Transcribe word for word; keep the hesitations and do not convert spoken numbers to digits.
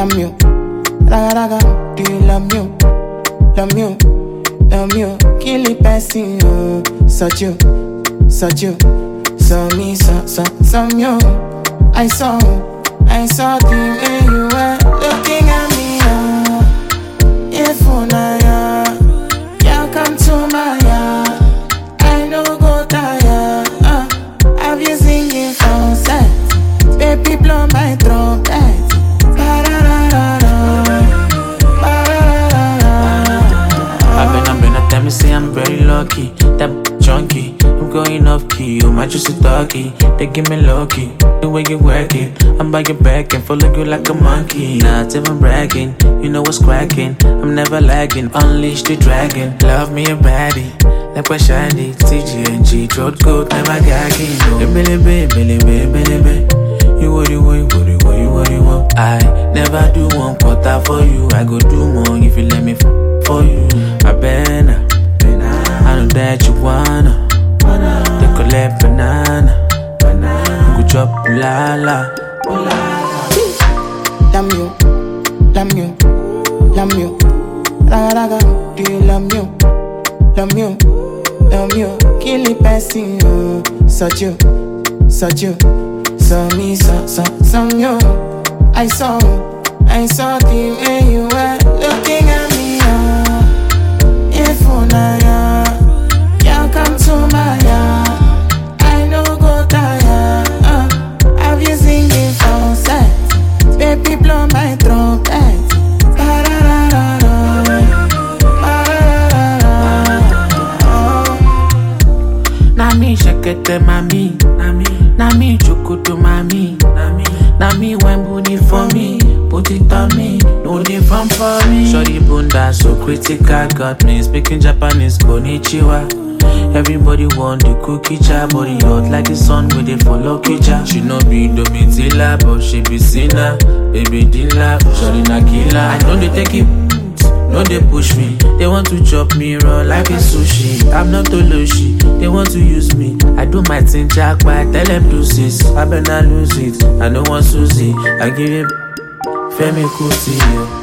love you, raga raga, do you love you, love you, love you, kill it passing you, such you, such you, so me, so, so, so you, I saw, I saw the way you were looking at me, oh, if una ya, ya come to my yard, I no go tire, uh, have you singing for set, baby blow my trumpet. Tell me say I'm very lucky, that junkie. I'm going off key, you might just a doggy. They give me low key, the way you work it. I'm by your back and follow you like a monkey. Not even bragging, you know what's cracking. I'm never lagging, unleash the dragon. Love me a baddie, like what shiny. T G N G, throat coat, never gagging. Billy, billy, billy, billy, billy. You what you want, what you want, you what you want. I never do one quarter for you. I go do more if you let me f for you. I better, I know that you wanna. They collect banana, go drop la la. Love you, love you, love you, raga raga, do you love you, love you, love you, kill it passing you, such you, such you. So me, so, so, so you, I saw, I saw the way you were looking at me, oh, if una ya, ya come to my yard, I no go tire, uh, have you singing for set, baby blow my trumpet, na me shekete mami, na me, na me chukutu mami, na me, na me when booty for me, put it on me, no need from for me. Shorty bunda so critical, got me speaking Japanese, konnichiwa. Everybody want the cookie jar, body hot like the sun with the follow kitchen. She no be Domitila, but she be sinner, baby Dilla, shorty na killer. I know they take it. No, they push me. They want to chop me raw like a sushi. I'm not Toloshi. They want to use me. I do my thing, jack, but I tell them to sis. I better lose it. I don't want Susie. I give it Femi Kuti.